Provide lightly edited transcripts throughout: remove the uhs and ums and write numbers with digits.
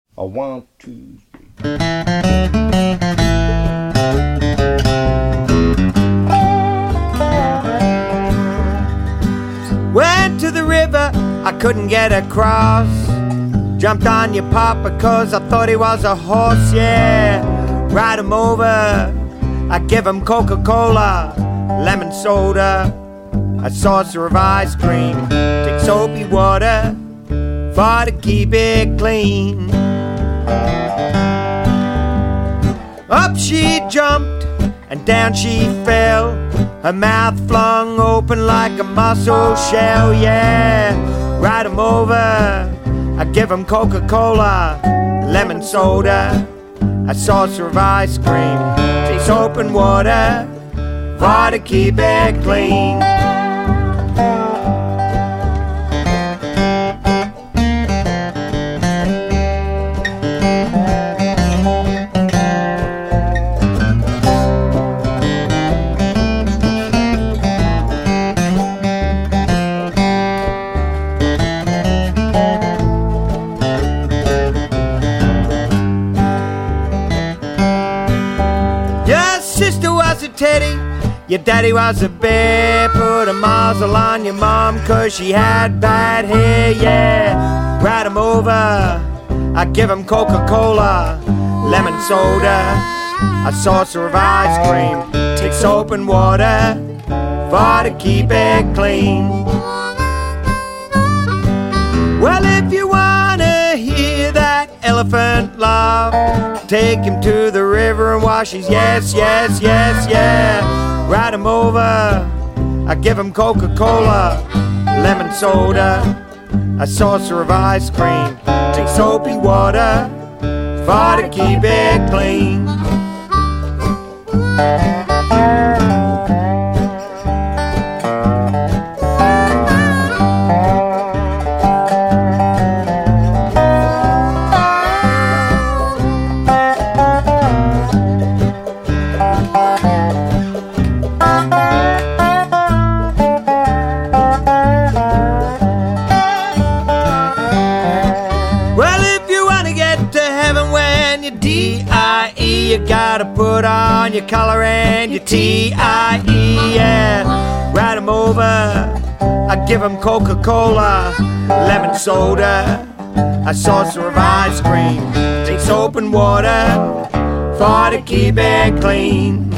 A 1, 2, 3. Went to the river, I couldn't get across. Jumped on your papa cause I thought he was a horse, yeah. Ride him over, I give him Coca-Cola, lemon soda, a saucer of ice cream. Take soapy water for to keep it clean. Up she jumped and down she fell, her mouth flung open like a mussel shell, yeah. Ride him over, I give him Coca-Cola, lemon soda, a saucer of ice cream. Take soap and water for to keep it clean. Teddy, your daddy was a bear. Put a muzzle on your mom cause she had bad hair, yeah. Ride him over, I give him Coca-Cola, lemon soda, a saucer of ice cream. Take soap and water for to keep it clean. Well, if you wanna hear that elephant laugh, take him to the river and wash his yes, yes, yes, yeah. Ride him over, I give him Coca-Cola, lemon soda, a saucer of ice cream. Take soapy water for to keep it clean. You gotta put on your collar and your tie, yeah. Ride him over, I give him Coca-Cola, lemon soda, a saucer of ice cream. Take soap and water for to keep it clean.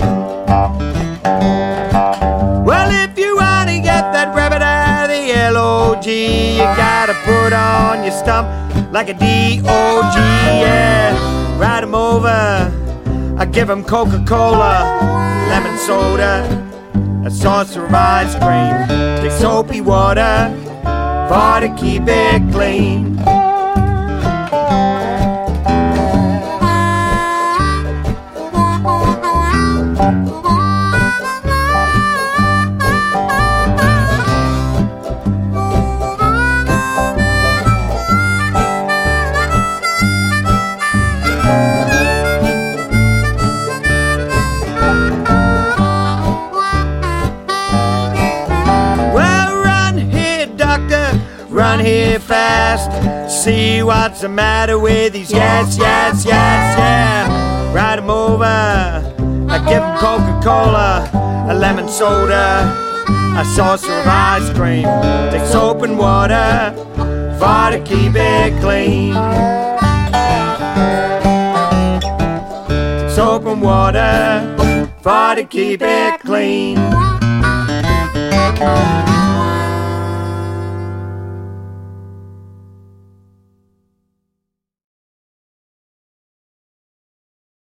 Well, if you wanna get that rabbit out of the L-O-G, you gotta put on your stump like a D-O-G, yeah. Ride him over, I give him Coca-Cola, lemon soda, a saucer of ice cream. Take soapy water for to keep it clean. Run here fast, see what's the matter with these yes, yes, yes, yeah. Ride him over, I give him Coca-Cola, a lemon soda, a saucer of ice cream. Take soap and water for to keep it clean. Take soap and water for to keep it clean.